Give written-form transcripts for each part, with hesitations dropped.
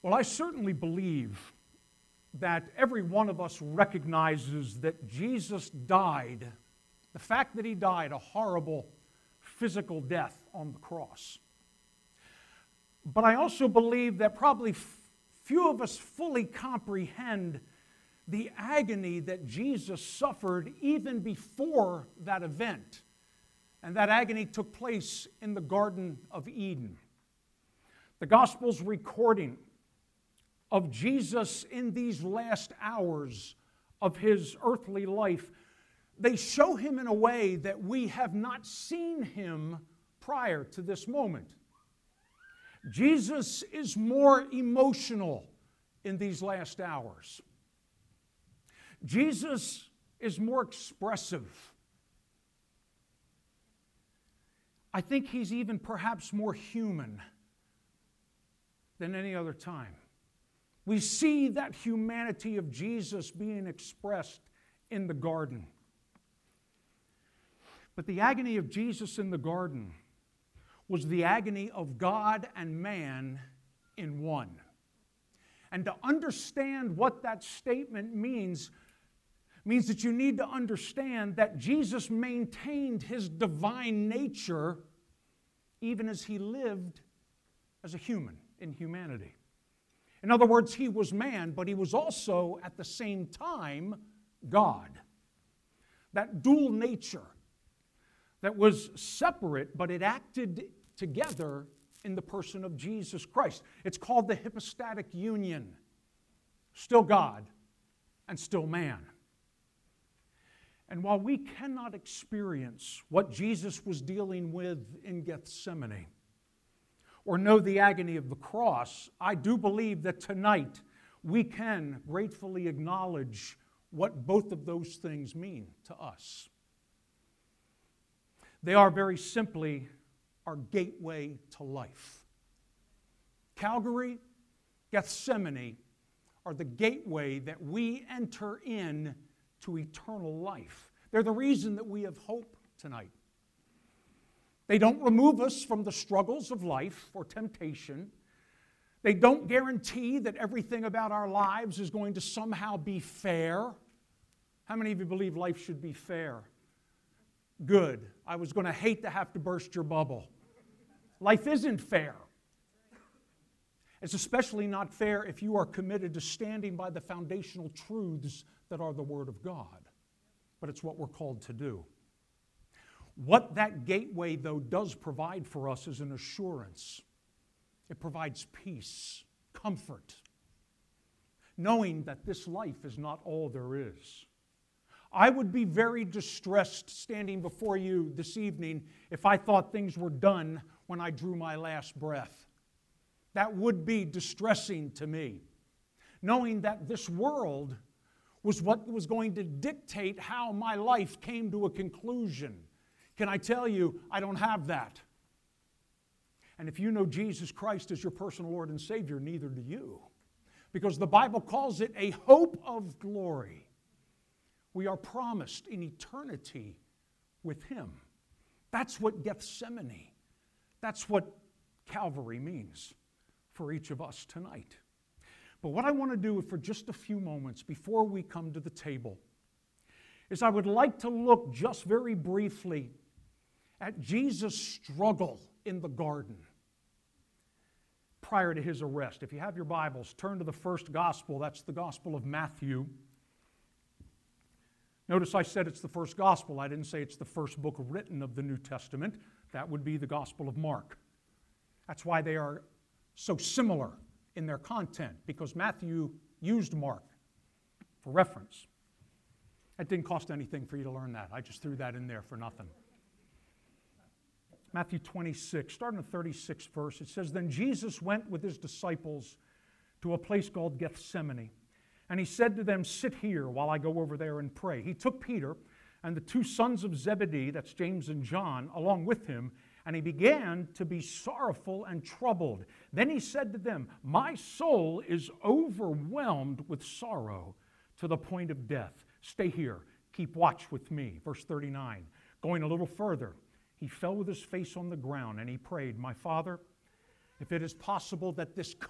Well, I certainly believe that every one of us recognizes that Jesus died, the fact that he died a horrible physical death on the cross. But I also believe that probably few of us fully comprehend the agony that Jesus suffered even before that event. And that agony took place in the Garden of Eden. The Gospel's recording of Jesus in these last hours of his earthly life, they show him in a way that we have not seen him prior to this moment. Jesus is more emotional in these last hours. Jesus is more expressive. I think he's even perhaps more human than any other time. We see that humanity of Jesus being expressed in the garden. But the agony of Jesus in the garden was the agony of God and man in one. And to understand what that statement means that you need to understand that Jesus maintained his divine nature even as he lived as a human in humanity. In other words, he was man, but he was also at the same time God. That dual nature that was separate, but it acted together in the person of Jesus Christ. It's called the hypostatic union. Still God and still man. And while we cannot experience what Jesus was dealing with in Gethsemane, or know the agony of the cross, I do believe that tonight we can gratefully acknowledge what both of those things mean to us. They are very simply our gateway to life. Calvary, Gethsemane are the gateway that we enter in to eternal life. They're the reason that we have hope tonight. They don't remove us from the struggles of life or temptation. They don't guarantee that everything about our lives is going to somehow be fair. How many of you believe life should be fair? Good. I was going to hate to have to burst your bubble. Life isn't fair. It's especially not fair if you are committed to standing by the foundational truths that are the Word of God. But it's what we're called to do. What that gateway, though, does provide for us is an assurance. It provides peace, comfort, knowing that this life is not all there is. I would be very distressed standing before you this evening if I thought things were done when I drew my last breath. That would be distressing to me, knowing that this world was what was going to dictate how my life came to a conclusion. Can I tell you, I don't have that. And if you know Jesus Christ as your personal Lord and Savior, neither do you. Because the Bible calls it a hope of glory. We are promised in eternity with Him. That's what Gethsemane, that's what Calvary means for each of us tonight. But what I want to do for just a few moments before we come to the table is I would like to look just very briefly at Jesus' struggle in the garden prior to his arrest. If you have your Bibles, turn to the first gospel. That's the Gospel of Matthew. Notice I said it's the first gospel. I didn't say it's the first book written of the New Testament. That would be the Gospel of Mark. That's why they are so similar in their content, because Matthew used Mark for reference. It didn't cost anything for you to learn that. I just threw that in there for nothing. Matthew 26, starting at the 36th verse, it says, "Then Jesus went with his disciples to a place called Gethsemane. And he said to them, 'Sit here while I go over there and pray.' He took Peter and the two sons of Zebedee, that's James and John, along with him, and he began to be sorrowful and troubled. Then he said to them, 'My soul is overwhelmed with sorrow to the point of death. Stay here, keep watch with me.'" Verse 39, going a little further, he fell with his face on the ground and he prayed, "My Father, if it is possible that this cup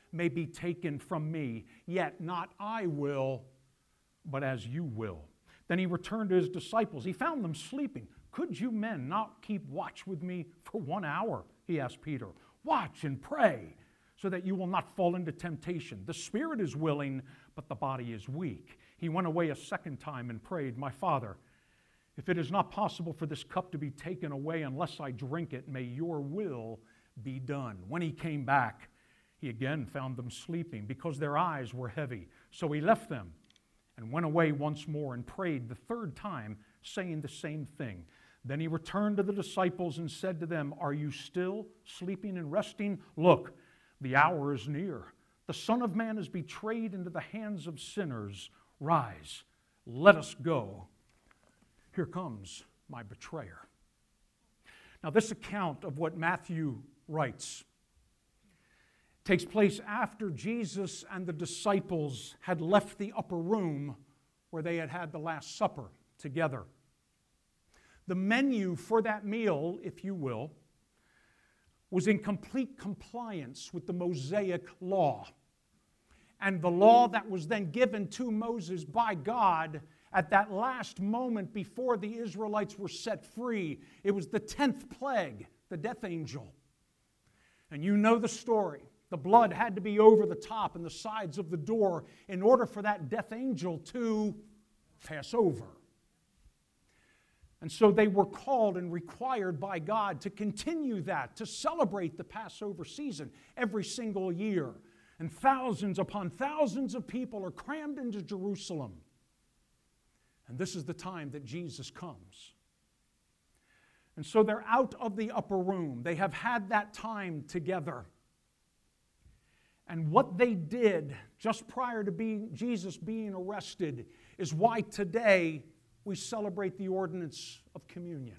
may be taken from me. Yet not I will, but as you will." Then he returned to his disciples. He found them sleeping. "Could you men not keep watch with me for 1 hour?" he asked Peter. "Watch and pray, so that you will not fall into temptation. The spirit is willing, but the body is weak." He went away a second time and prayed, "My Father, if it is not possible for this cup to be taken away unless I drink it, may your will be done." When he came back, he again found them sleeping because their eyes were heavy. So he left them and went away once more and prayed the third time, saying the same thing. Then he returned to the disciples and said to them, "Are you still sleeping and resting? Look, the hour is near. The Son of Man is betrayed into the hands of sinners. Rise, let us go. Here comes my betrayer." Now, this account of what Matthew writes takes place after Jesus and the disciples had left the upper room where they had had the Last Supper together. The menu for that meal, if you will, was in complete compliance with the Mosaic law. And the law that was then given to Moses by God at that last moment before the Israelites were set free, it was the 10th plague, the death angel. And you know the story. The blood had to be over the top and the sides of the door in order for that death angel to pass over. And so they were called and required by God to continue that, to celebrate the Passover season every single year. And thousands upon thousands of people are crammed into Jerusalem. And this is the time that Jesus comes. And so they're out of the upper room. They have had that time together. And what they did just prior to Jesus being arrested is why today we celebrate the ordinance of communion.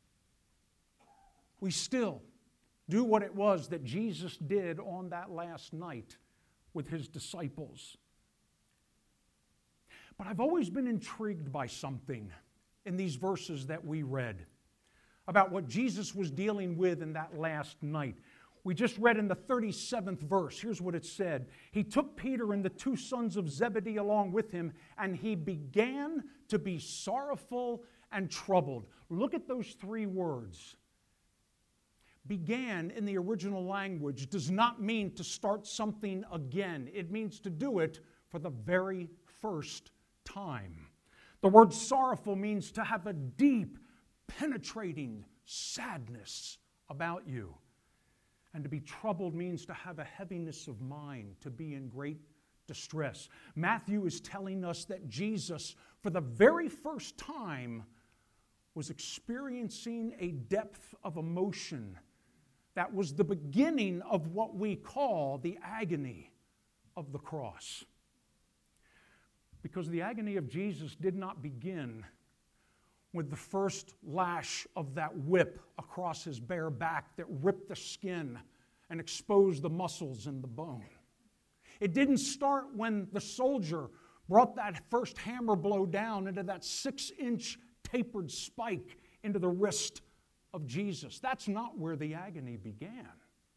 We still do what it was that Jesus did on that last night with his disciples. But I've always been intrigued by something in these verses that we read about what Jesus was dealing with in that last night. We just read in the 37th verse, here's what it said. "He took Peter and the 2 sons of Zebedee along with him, and he began to be sorrowful and troubled." Look at those 3 words. Began in the original language does not mean to start something again. It means to do it for the very first time. The word sorrowful means to have a deep, penetrating sadness about you. And to be troubled means to have a heaviness of mind, to be in great distress. Matthew is telling us that Jesus, for the very first time, was experiencing a depth of emotion that was the beginning of what we call the agony of the cross. Because the agony of Jesus did not begin with the first lash of that whip across his bare back that ripped the skin and exposed the muscles and the bone. It didn't start when the soldier brought that first hammer blow down into that 6-inch tapered spike into the wrist of Jesus. That's not where the agony began.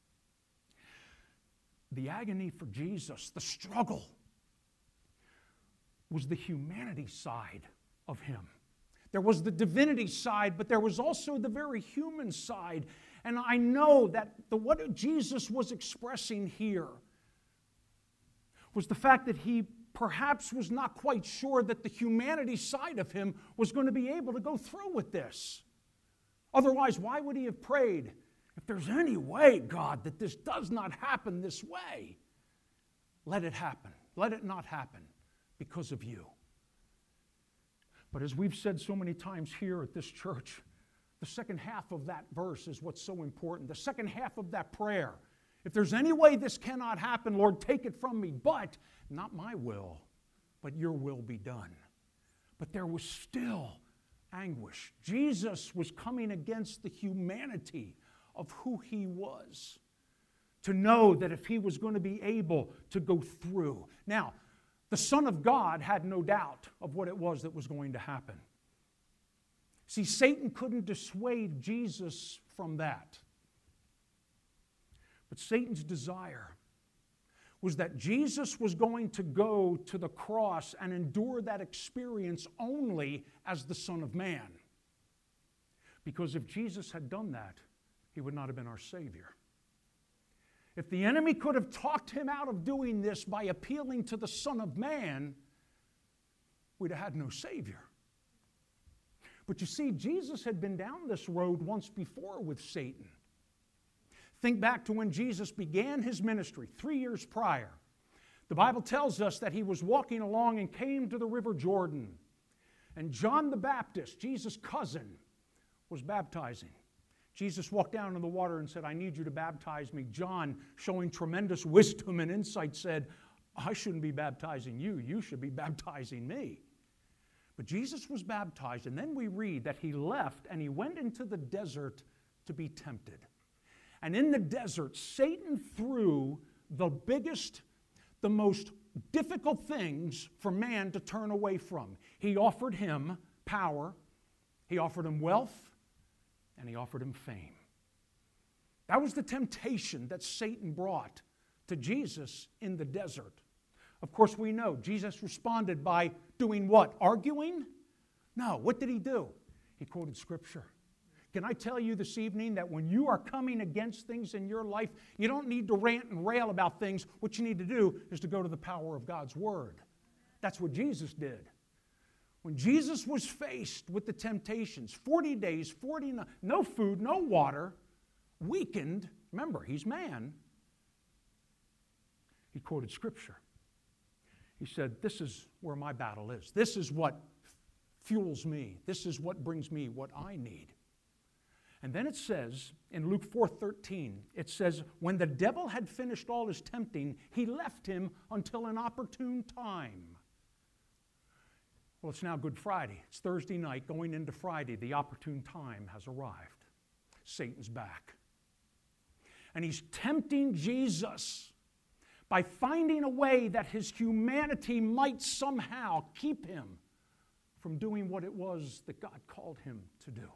The agony for Jesus, the struggle, was the humanity side of him. There was the divinity side, but there was also the very human side. And I know that what Jesus was expressing here was the fact that he perhaps was not quite sure that the humanity side of him was going to be able to go through with this. Otherwise, why would he have prayed, "If there's any way, God, that this does not happen this way, let it happen. Let it not happen because of you." But as we've said so many times here at this church, the second half of that verse is what's so important. The second half of that prayer. "If there's any way this cannot happen, Lord, take it from me. But not my will, but your will be done." But there was still anguish. Jesus was coming against the humanity of who he was, to know that if he was going to be able to go through. Now, the Son of God had no doubt of what it was that was going to happen. See, Satan couldn't dissuade Jesus from that. But Satan's desire was that Jesus was going to go to the cross and endure that experience only as the Son of Man. Because if Jesus had done that, he would not have been our Savior. If the enemy could have talked him out of doing this by appealing to the Son of Man, we'd have had no Savior. But you see, Jesus had been down this road once before with Satan. Think back to when Jesus began his ministry 3 years prior. The Bible tells us that he was walking along and came to the River Jordan. And John the Baptist, Jesus' cousin, was baptizing. Jesus walked down in the water and said, I need you to baptize me. John, showing tremendous wisdom and insight, said, I shouldn't be baptizing you. You should be baptizing me. But Jesus was baptized, and then we read that he left and he went into the desert to be tempted. And in the desert, Satan threw the biggest, the most difficult things for man to turn away from. He offered him power, he offered him wealth, and he offered him fame. That was the temptation that Satan brought to Jesus in the desert. Of course, we know Jesus responded by doing what? Arguing? No. What did he do? He quoted Scripture. Can I tell you this evening that when you are coming against things in your life, you don't need to rant and rail about things. What you need to do is to go to the power of God's Word. That's what Jesus did. When Jesus was faced with the temptations, 40 days, 40 nights, no food, no water, weakened, remember, he's man, he quoted Scripture. He said, this is where my battle is. This is what fuels me. This is what brings me what I need. And then it says, in Luke 4:13, it says, when the devil had finished all his tempting, he left him until an opportune time. Well, it's now Good Friday. It's Thursday night, going into Friday. The opportune time has arrived. Satan's back. And he's tempting Jesus by finding a way that his humanity might somehow keep him from doing what it was that God called him to do.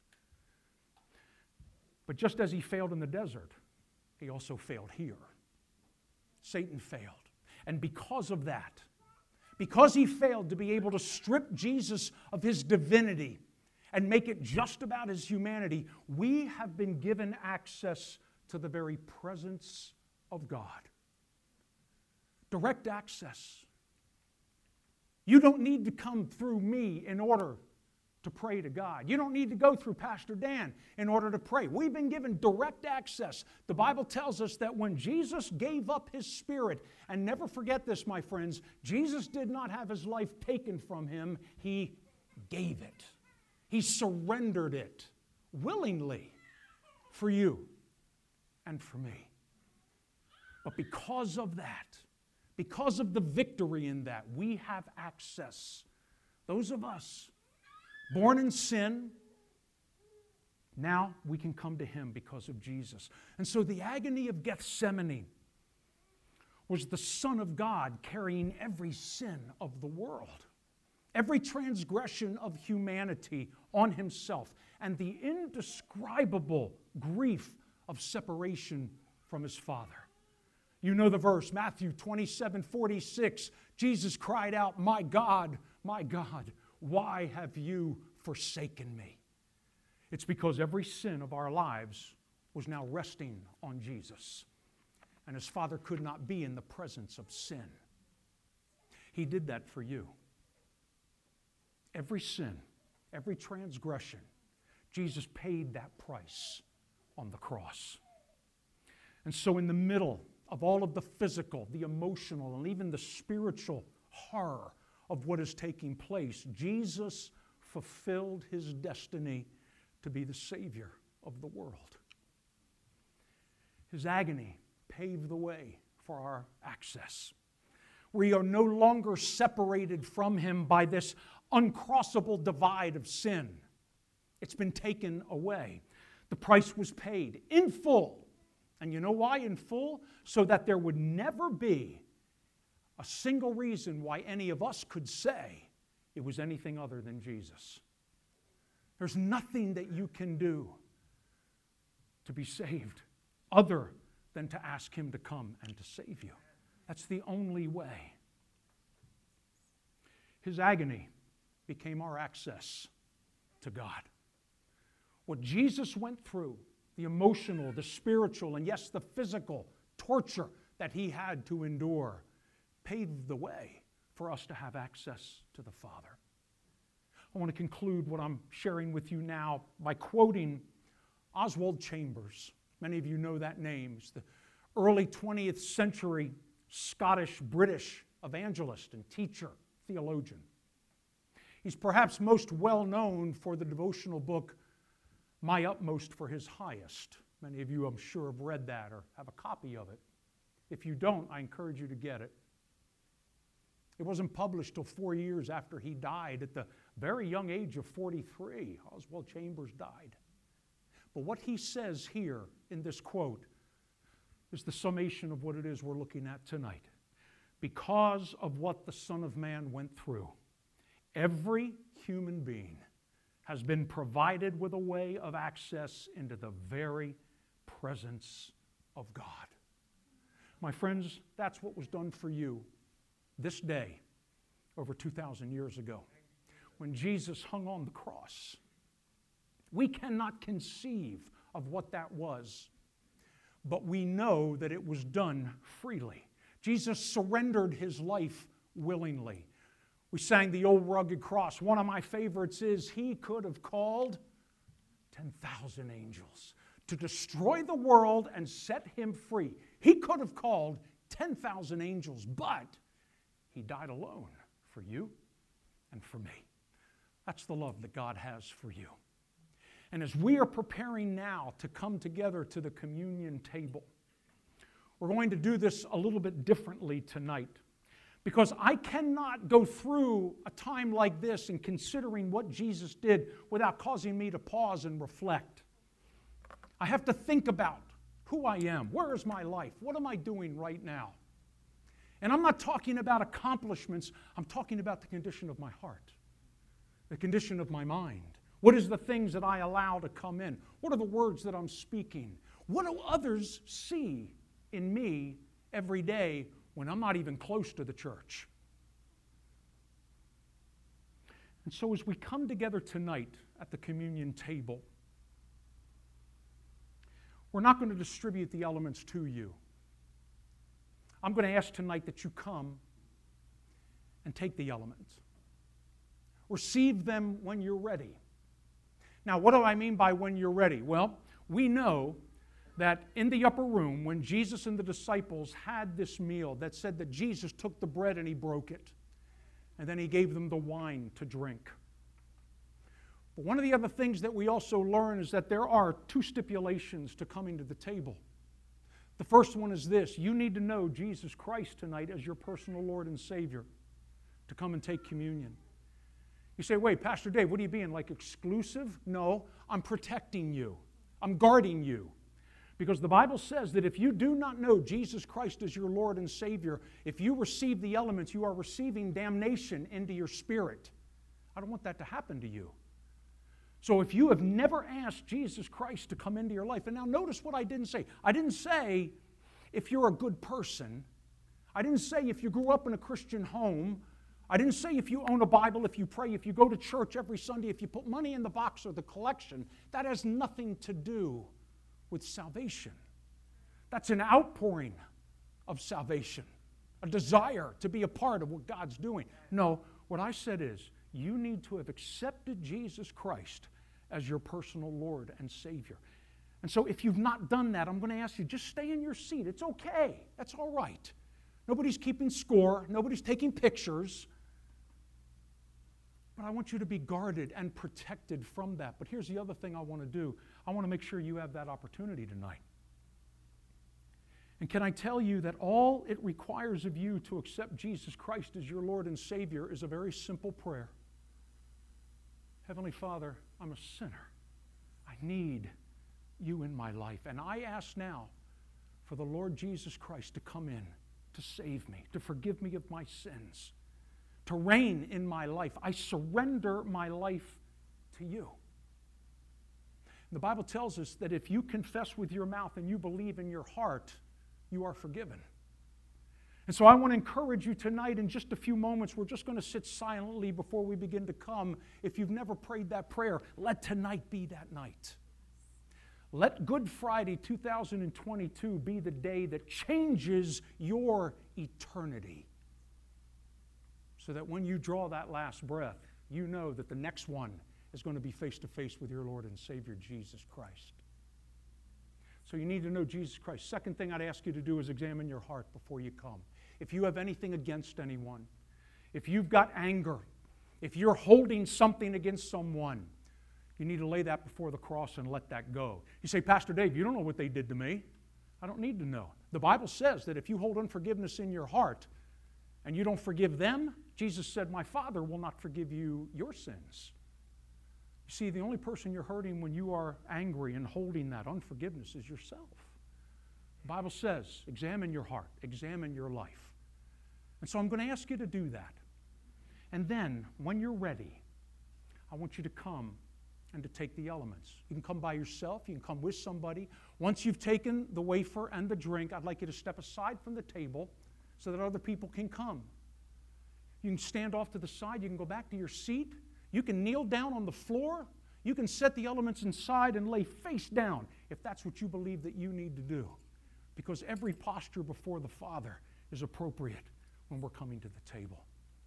But just as he failed in the desert, he also failed here. Satan failed. And because of that, because he failed to be able to strip Jesus of his divinity and make it just about his humanity, we have been given access to the very presence of God. Direct access. You don't need to come through me in order to pray to God. You don't need to go through Pastor Dan in order to pray. We've been given direct access. The Bible tells us that when Jesus gave up his spirit, and never forget this, my friends, Jesus did not have his life taken from him. He gave it. He surrendered it willingly for you and for me. But because of that, because of the victory in that, we have access. Those of us born in sin, now we can come to him because of Jesus. And so the agony of Gethsemane was the Son of God carrying every sin of the world, every transgression of humanity on himself, and the indescribable grief of separation from his Father. You know the verse, Matthew 27:46. Jesus cried out, my God, why have you forsaken me? It's because every sin of our lives was now resting on Jesus. And his Father could not be in the presence of sin. He did that for you. Every sin, every transgression, Jesus paid that price on the cross. And so in the middle of all of the physical, the emotional, and even the spiritual horror of what is taking place, Jesus fulfilled his destiny to be the Savior of the world. His agony paved the way for our access. We are no longer separated from him by this uncrossable divide of sin. It's been taken away. The price was paid in full. And you know why in full? So that there would never be a single reason why any of us could say it was anything other than Jesus. There's nothing that you can do to be saved other than to ask him to come and to save you. That's the only way. His agony became our access to God. What Jesus went through, the emotional, the spiritual, and yes, the physical torture that he had to endure, paved the way for us to have access to the Father. I want to conclude what I'm sharing with you now by quoting Oswald Chambers. Many of you know that name. He's the early 20th century Scottish-British evangelist and teacher, theologian. He's perhaps most well known for the devotional book, My Utmost for His Highest. Many of you, I'm sure, have read that or have a copy of it. If you don't, I encourage you to get it. It wasn't published till 4 years after he died at the very young age of 43. Oswald Chambers died. But what he says here in this quote is the summation of what it is we're looking at tonight. Because of what the Son of Man went through, every human being has been provided with a way of access into the very presence of God. My friends, that's what was done for you this day over 2,000 years ago when Jesus hung on the cross. We cannot conceive of what that was, but we know that it was done freely. Jesus surrendered his life willingly. We sang the old rugged cross. One of my favorites is, he could have called 10,000 angels to destroy the world and set him free. He could have called 10,000 angels, but he died alone for you and for me. That's the love that God has for you. And as we are preparing now to come together to the communion table, we're going to do this a little bit differently tonight, because I cannot go through a time like this in considering what Jesus did without causing me to pause and reflect. I have to think about who I am. Where is my life? What am I doing right now? And I'm not talking about accomplishments. I'm talking about the condition of my heart, the condition of my mind. What is the things that I allow to come in? What are the words that I'm speaking? What do others see in me every day when I'm not even close to the church? And so as we come together tonight at the communion table, we're not going to distribute the elements to you. I'm going to ask tonight that you come and take the elements. Receive them when you're ready. Now, what do I mean by when you're ready? Well, we know that in the upper room, when Jesus and the disciples had this meal, that said that Jesus took the bread and he broke it, and then he gave them the wine to drink. But one of the other things that we also learn is that there are two stipulations to coming to the table. The first one is this: you need to know Jesus Christ tonight as your personal Lord and Savior to come and take communion. You say, wait, Pastor Dave, what are you being, like exclusive? No, I'm protecting you. I'm guarding you. Because the Bible says that if you do not know Jesus Christ as your Lord and Savior, if you receive the elements, you are receiving damnation into your spirit. I don't want that to happen to you. So if you have never asked Jesus Christ to come into your life, and now notice what I didn't say. I didn't say if you're a good person. I didn't say if you grew up in a Christian home. I didn't say if you own a Bible, if you pray, if you go to church every Sunday, if you put money in the box or the collection. That has nothing to do with salvation. That's an outpouring of salvation, a desire to be a part of what God's doing. No, what I said is, you need to have accepted Jesus Christ as your personal Lord and Savior. And so if you've not done that, I'm going to ask you, just stay in your seat. It's okay. That's all right. Nobody's keeping score. Nobody's taking pictures. But I want you to be guarded and protected from that. But here's the other thing I want to do. I want to make sure you have that opportunity tonight. And can I tell you that all it requires of you to accept Jesus Christ as your Lord and Savior is a very simple prayer. Heavenly Father, I'm a sinner. I need you in my life. And I ask now for the Lord Jesus Christ to come in, to save me, to forgive me of my sins, to reign in my life. I surrender my life to you. The Bible tells us that if you confess with your mouth and you believe in your heart, you are forgiven. And so I want to encourage you tonight in just a few moments. We're just going to sit silently before we begin to come. If you've never prayed that prayer, let tonight be that night. Let Good Friday 2022 be the day that changes your eternity. So that when you draw that last breath, you know that the next one is going to be face to face with your Lord and Savior, Jesus Christ. So you need to know Jesus Christ. Second thing I'd ask you to do is examine your heart before you come. If you have anything against anyone, if you've got anger, if you're holding something against someone, you need to lay that before the cross and let that go. You say, Pastor Dave, you don't know what they did to me. I don't need to know. The Bible says that if you hold unforgiveness in your heart and you don't forgive them, Jesus said, my Father will not forgive you your sins. You see, the only person you're hurting when you are angry and holding that unforgiveness is yourself. The Bible says, examine your heart, examine your life. And so I'm going to ask you to do that. And then, when you're ready, I want you to come and to take the elements. You can come by yourself, you can come with somebody. Once you've taken the wafer and the drink, I'd like you to step aside from the table so that other people can come. You can stand off to the side, you can go back to your seat, you can kneel down on the floor, you can set the elements inside and lay face down if that's what you believe that you need to do. Because every posture before the Father is appropriate when we're coming to the table.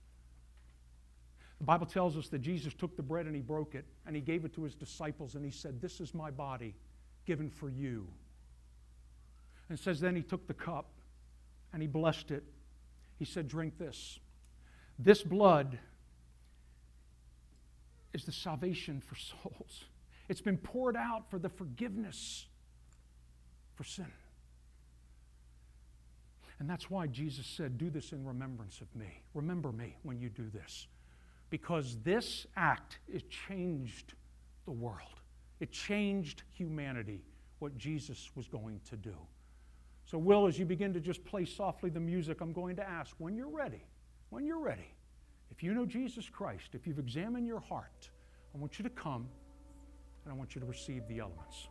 The Bible tells us that Jesus took the bread and He broke it and He gave it to His disciples and He said, this is my body given for you. And it says then He took the cup and He blessed it. He said, drink this. This blood is the salvation for souls. It's been poured out for the forgiveness for sin. And that's why Jesus said, do this in remembrance of me. Remember me when you do this. Because this act, it changed the world. It changed humanity, what Jesus was going to do. So Will, as you begin to just play softly the music, I'm going to ask, when you're ready, if you know Jesus Christ, if you've examined your heart, I want you to come and I want you to receive the elements.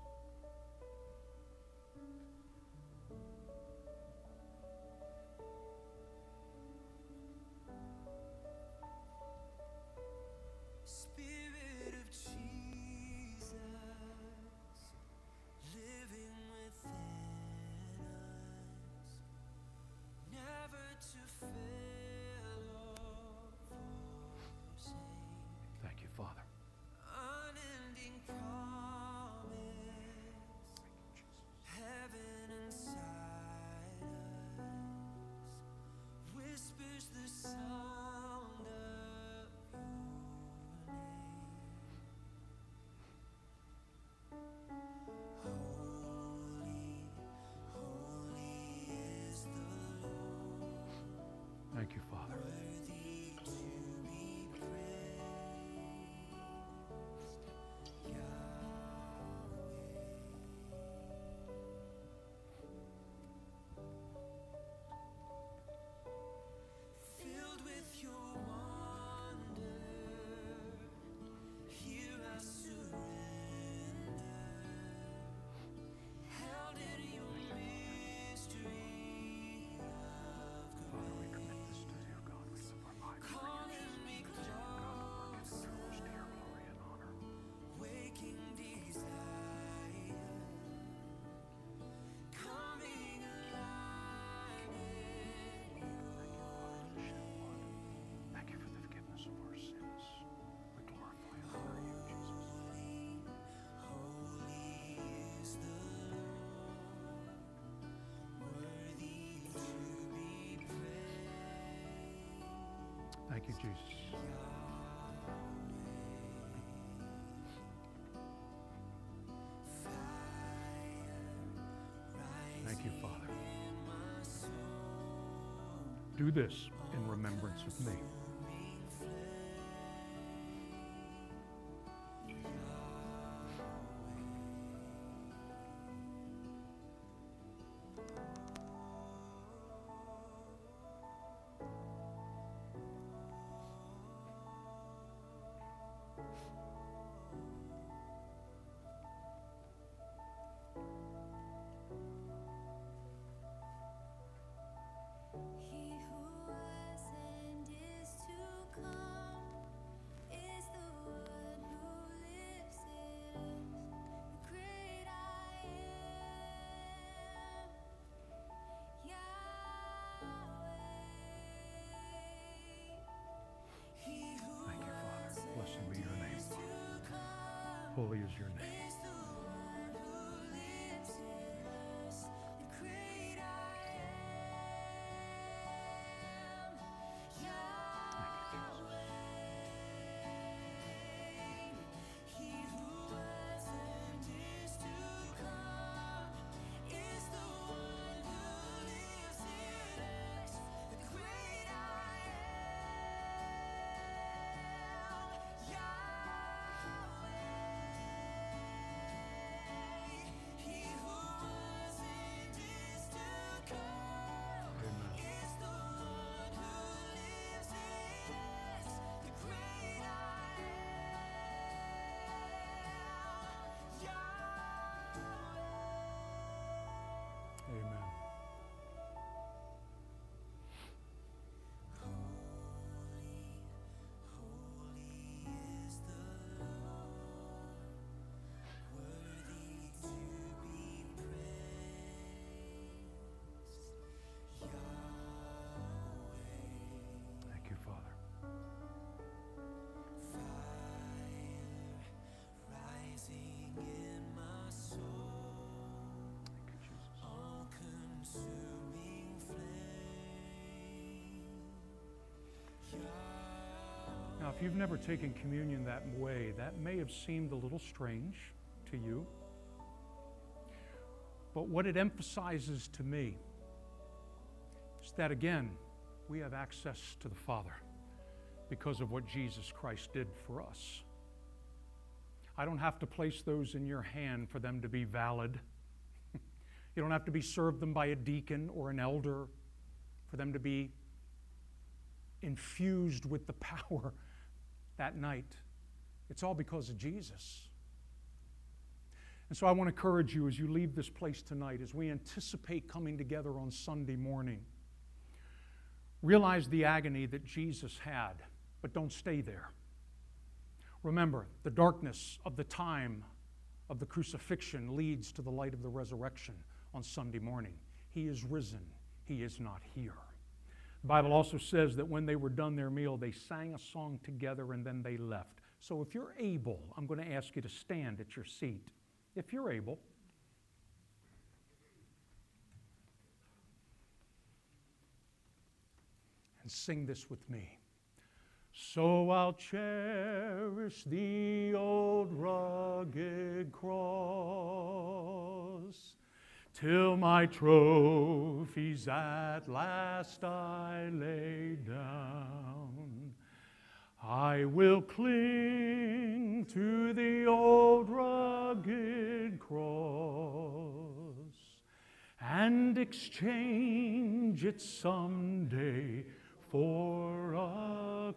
Thank you, Father. Thank you, Jesus. Thank you, Father. Do this in remembrance of me. He holy is your name. Amen. Thank you, Father. Now, if you've never taken communion that way, that may have seemed a little strange to you. But what it emphasizes to me is that, again, we have access to the Father because of what Jesus Christ did for us. I don't have to place those in your hand for them to be valid. You don't have to be served them by a deacon or an elder for them to be infused with the power that night. It's all because of Jesus. And so I want to encourage you as you leave this place tonight, as we anticipate coming together on Sunday morning, realize the agony that Jesus had, but don't stay there. Remember, the darkness of the time of the crucifixion leads to the light of the resurrection on Sunday morning. He is risen. He is not here. The Bible also says that when they were done their meal, they sang a song together and then they left. So if you're able, I'm going to ask you to stand at your seat. If you're able. And sing this with me. So I'll cherish the old rugged cross, till my trophies at last I lay down. I will cling to the old rugged cross and exchange it someday for a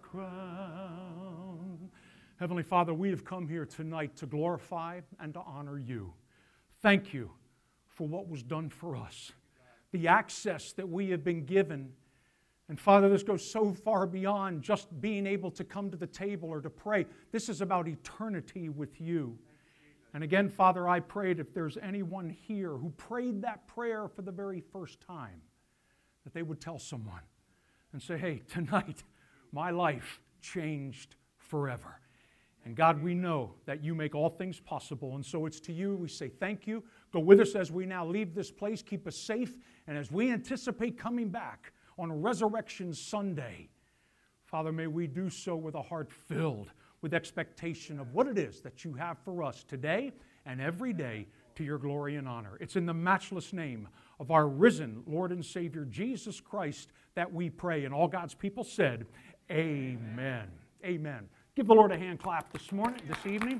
crown. Heavenly Father, we have come here tonight to glorify and to honor you. Thank you for what was done for us, the access that we have been given. And Father, this goes so far beyond just being able to come to the table or to pray. This is about eternity with you. And again, Father, I prayed if there's anyone here who prayed that prayer for the very first time, that they would tell someone and say, hey, tonight my life changed forever. And God, we know that you make all things possible. And so it's to you we say thank you. Go with us as we now leave this place. Keep us safe. And as we anticipate coming back on Resurrection Sunday, Father, may we do so with a heart filled with expectation of what it is that you have for us today and every day to your glory and honor. It's in the matchless name of our risen Lord and Savior, Jesus Christ, that we pray. And all God's people said, amen. Amen. Give the Lord a hand clap this evening.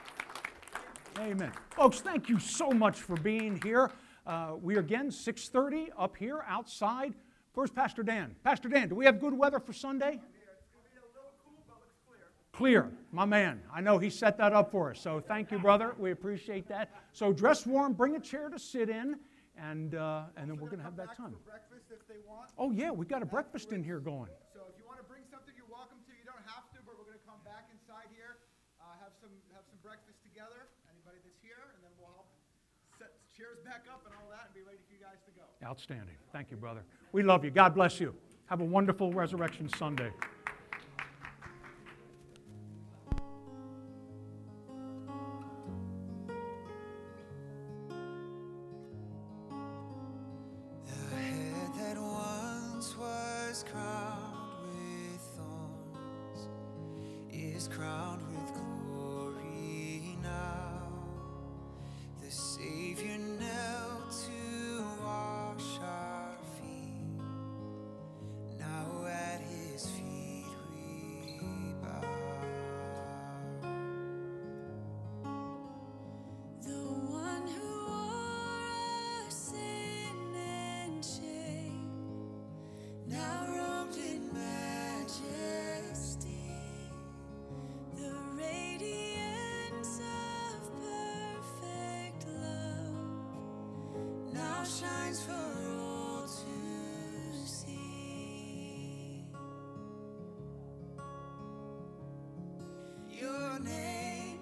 Amen. Folks, thank you so much for being here. We are again 6:30 up here outside. Where's Pastor Dan? Pastor Dan, do we have good weather for Sunday? It's going to be a little cool, but looks clear. Clear, my man. I know he set that up for us. So thank you, brother. We appreciate that. So dress warm, bring a chair to sit in, and then we're going to have that time. Breakfast if they want. Oh yeah, we got a breakfast in here going. So if you want to bring something, you're welcome to. You don't have to, but we're going to come back inside here, have some breakfast together. Anybody that's here, and then we'll help set chairs back up and all that, and be ready for you guys to go. Outstanding. Thank you, brother. We love you. God bless you. Have a wonderful Resurrection Sunday. is crowned with glory now. The Savior knelt to wash our feet. Now at his feet we bow. The one who wore our sin and shame, now robed in majesty, the radiance of perfect love now shines for all to see. Your name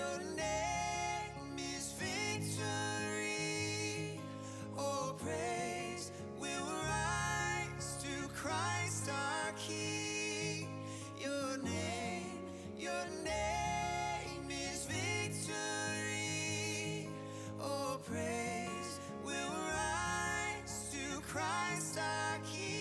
is victory. Oh, praise will rise to Christ our King. Your name is victory. Oh, praise will rise to Christ our King.